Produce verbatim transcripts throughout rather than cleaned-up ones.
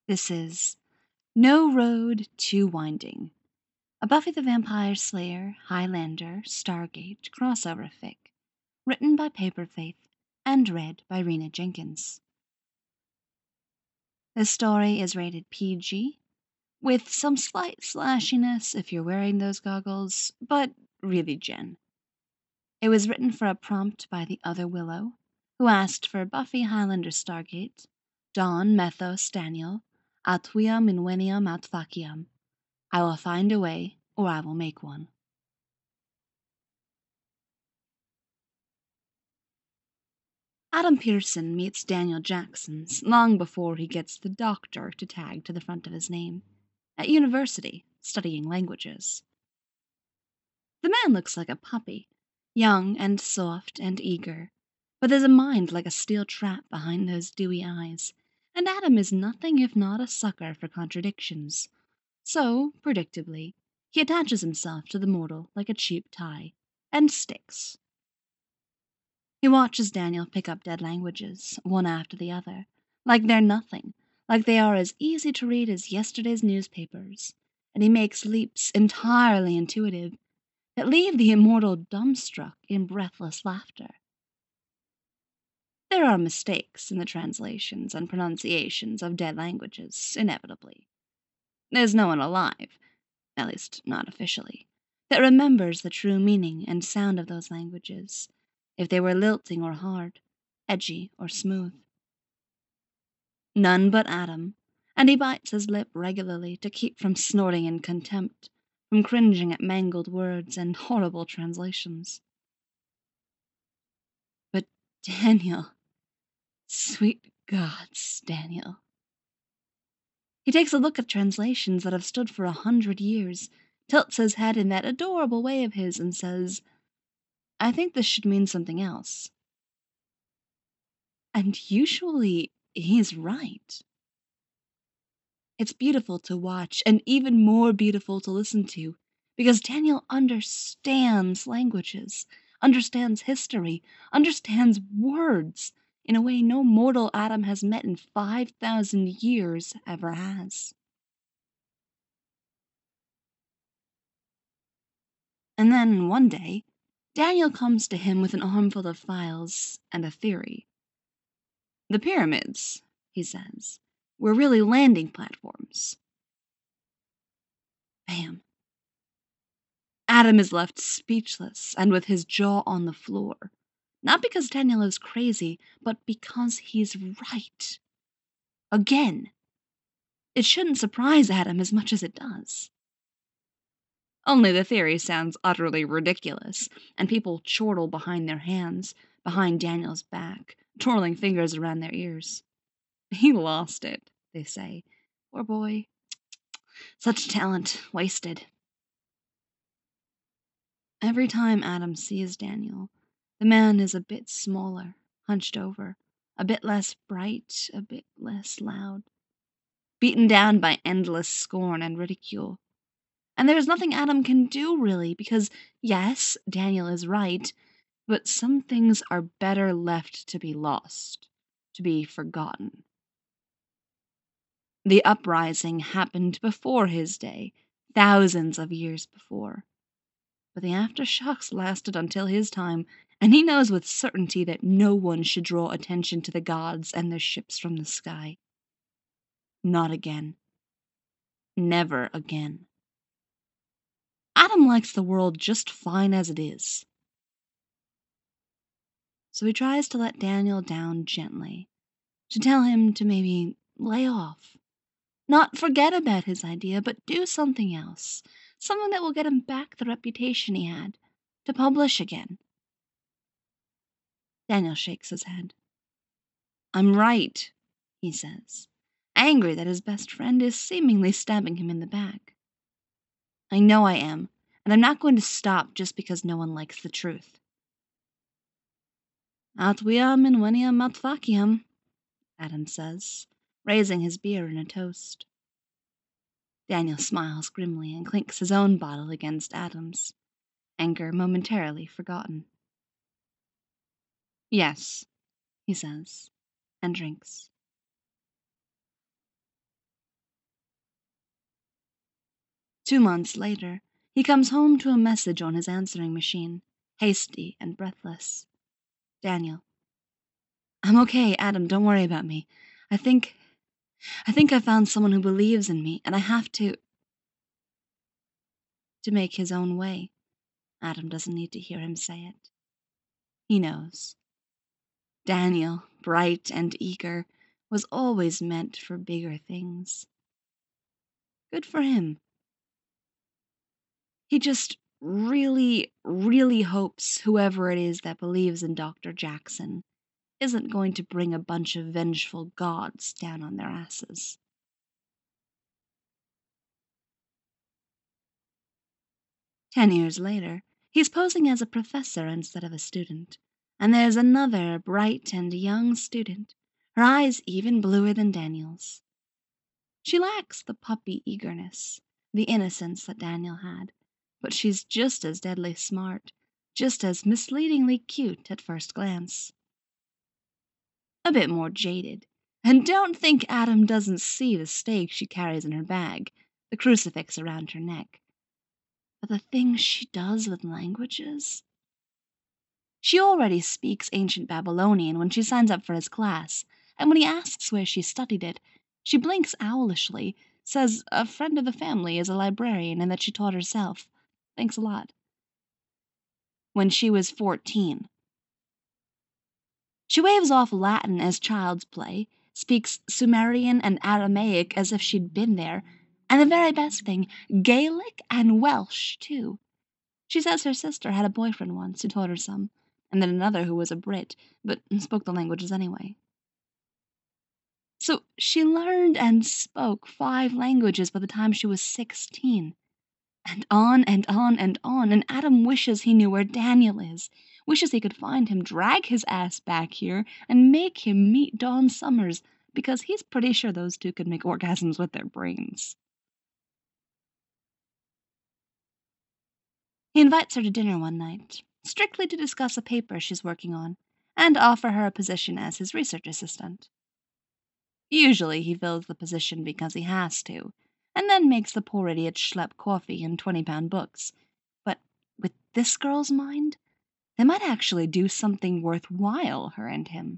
This is No Road Too Winding, a Buffy the Vampire Slayer, Highlander, Stargate crossover fic, written by Paperfaith and read by Rena Jenkins. This story is rated P G, with some slight slashiness if you're wearing those goggles, but really Jen. It was written for a prompt by the other Willow, who asked for Buffy Highlander Stargate, Dawn Methos Daniel, Atwiam Inweniam Atfakiam. I will find a way, or I will make one. Adam Pearson meets Daniel Jacksons long before he gets the doctor to tag to the front of his name, at university, studying languages. The man looks like a puppy, young and soft and eager, but there's a mind like a steel trap behind those dewy eyes, and Adam is nothing if not a sucker for contradictions. So, predictably, he attaches himself to the mortal like a cheap tie, and sticks. He watches Daniel pick up dead languages, one after the other, like they're nothing, like they are as easy to read as yesterday's newspapers, and he makes leaps entirely intuitive that leave the immortal dumbstruck in breathless laughter. There are mistakes in the translations and pronunciations of dead languages, inevitably. There's no one alive, at least not officially, that remembers the true meaning and sound of those languages, if they were lilting or hard, edgy or smooth. None but Adam, and he bites his lip regularly to keep from snorting in contempt, from cringing at mangled words and horrible translations. But Daniel, sweet gods, Daniel. He takes a look at translations that have stood for a hundred years, tilts his head in that adorable way of his, and says, I think this should mean something else. And usually he's right. It's beautiful to watch, and even more beautiful to listen to, because Daniel understands languages, understands history, understands words in a way no mortal Adam has met in five thousand years ever has. And then, one day, Daniel comes to him with an armful of files and a theory. The pyramids, he says, were really landing platforms. Bam. Adam is left speechless and with his jaw on the floor. Not because Daniel is crazy, but because he's right. Again. It shouldn't surprise Adam as much as it does. Only the theory sounds utterly ridiculous, and people chortle behind their hands, behind Daniel's back, twirling fingers around their ears. He lost it, they say. Poor boy. Such talent wasted. Every time Adam sees Daniel, the man is a bit smaller, hunched over, a bit less bright, a bit less loud, beaten down by endless scorn and ridicule. And there's nothing Adam can do, really, because, yes, Daniel is right, but some things are better left to be lost, to be forgotten. The uprising happened before his day, thousands of years before. But the aftershocks lasted until his time, and he knows with certainty that no one should draw attention to the gods and their ships from the sky. Not again. Never again. Adam likes the world just fine as it is. So he tries to let Daniel down gently, to tell him to maybe lay off. Not forget about his idea, but do something else. Something that will get him back the reputation he had, to publish again. Daniel shakes his head. I'm right, he says, angry that his best friend is seemingly stabbing him in the back. I know I am, and I'm not going to stop just because no one likes the truth. Atwiam Inweniam Atfakiam, Adam says, raising his beer in a toast. Daniel smiles grimly and clinks his own bottle against Adam's, anger momentarily forgotten. Yes, he says, and drinks. Two months later, he comes home to a message on his answering machine, hasty and breathless. Daniel. I'm okay, Adam, don't worry about me. I think I think I found someone who believes in me, and I have to to make his own way. Adam doesn't need to hear him say it. He knows. Daniel, bright and eager, was always meant for bigger things. Good for him. He just really, really hopes whoever it is that believes in Doctor Jackson isn't going to bring a bunch of vengeful gods down on their asses. Ten years later, he's posing as a professor instead of a student, and there's another bright and young student, her eyes even bluer than Daniel's. She lacks the puppy eagerness, the innocence that Daniel had, but she's just as deadly smart, just as misleadingly cute at first glance. A bit more jaded, and don't think Adam doesn't see the stake she carries in her bag, the crucifix around her neck. But the things she does with languages. She already speaks ancient Babylonian when she signs up for his class, and when he asks where she studied it, she blinks owlishly, says a friend of the family is a librarian and that she taught herself. Thanks a lot. When she was fourteen. She waves off Latin as child's play, speaks Sumerian and Aramaic as if she'd been there, and the very best thing, Gaelic and Welsh, too. She says her sister had a boyfriend once who taught her some, and then another who was a Brit, but spoke the languages anyway. So she learned and spoke five languages by the time she was sixteen. And on and on and on, and Adam wishes he knew where Daniel is, wishes he could find him, drag his ass back here, and make him meet Dawn Summers, because he's pretty sure those two could make orgasms with their brains. He invites her to dinner one night, strictly to discuss a paper she's working on, and offer her a position as his research assistant. Usually he fills the position because he has to, and then makes the poor idiot schlep coffee and twenty-pound books. But with this girl's mind, they might actually do something worthwhile, her and him.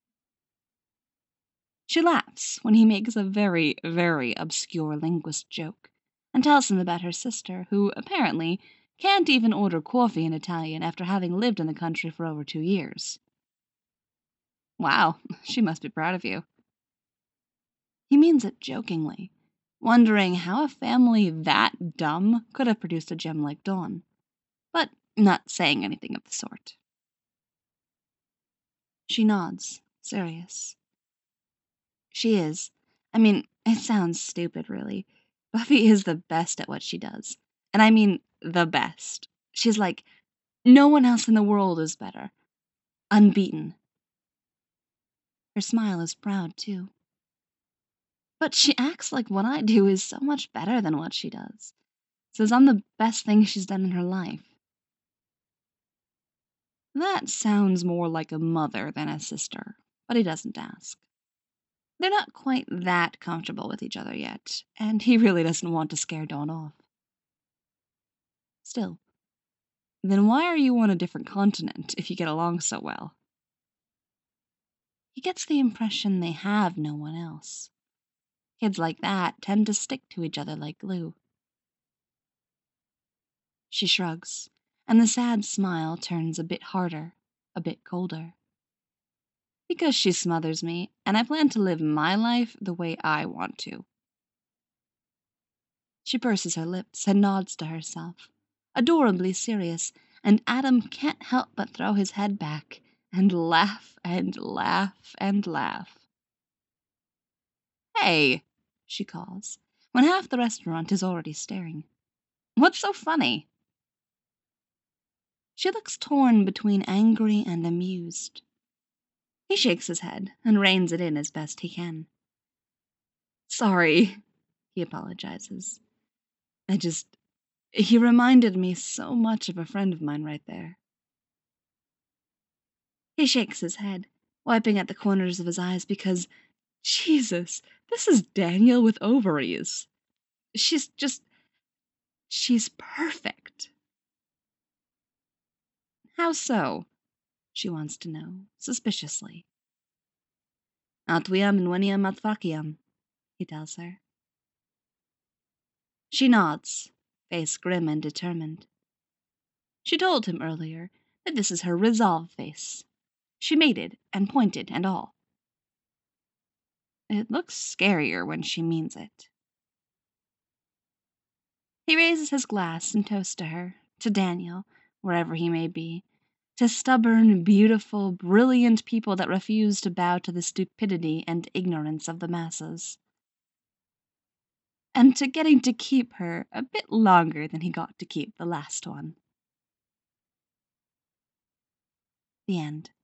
She laughs when he makes a very, very obscure linguist joke, and tells him about her sister, who, apparently, can't even order coffee in Italian after having lived in the country for over two years. Wow, she must be proud of you. He means it jokingly, wondering how a family that dumb could have produced a gem like Dawn, but not saying anything of the sort. She nods, serious. She is. I mean, it sounds stupid, really. Buffy is the best at what she does. And I mean the best. She's like, no one else in the world is better. Unbeaten. Her smile is proud, too. But she acts like what I do is so much better than what she does. Says I'm the best thing she's done in her life. That sounds more like a mother than a sister, but he doesn't ask. They're not quite that comfortable with each other yet, and he really doesn't want to scare Dawn off. Still, then why are you on a different continent if you get along so well? He gets the impression they have no one else. Kids like that tend to stick to each other like glue. She shrugs, and the sad smile turns a bit harder, a bit colder. Because she smothers me, and I plan to live my life the way I want to. She purses her lips and nods to herself, adorably serious, and Adam can't help but throw his head back and laugh and laugh and laugh. Hey, she calls, when half the restaurant is already staring. What's so funny? She looks torn between angry and amused. He shakes his head and reins it in as best he can. Sorry, he apologizes. I just... He reminded me so much of a friend of mine right there. He shakes his head, wiping at the corners of his eyes because, Jesus, this is Daniel with ovaries. She's just... She's perfect. How so? She wants to know, suspiciously. Atwiam inweniam atfaciam, he tells her. She nods, face grim and determined. She told him earlier that this is her resolve face. She made it, and pointed, and all. It looks scarier when she means it. He raises his glass and toasts to her, to Daniel, wherever he may be, to stubborn, beautiful, brilliant people that refuse to bow to the stupidity and ignorance of the masses. And to getting to keep her a bit longer than he got to keep the last one. The end.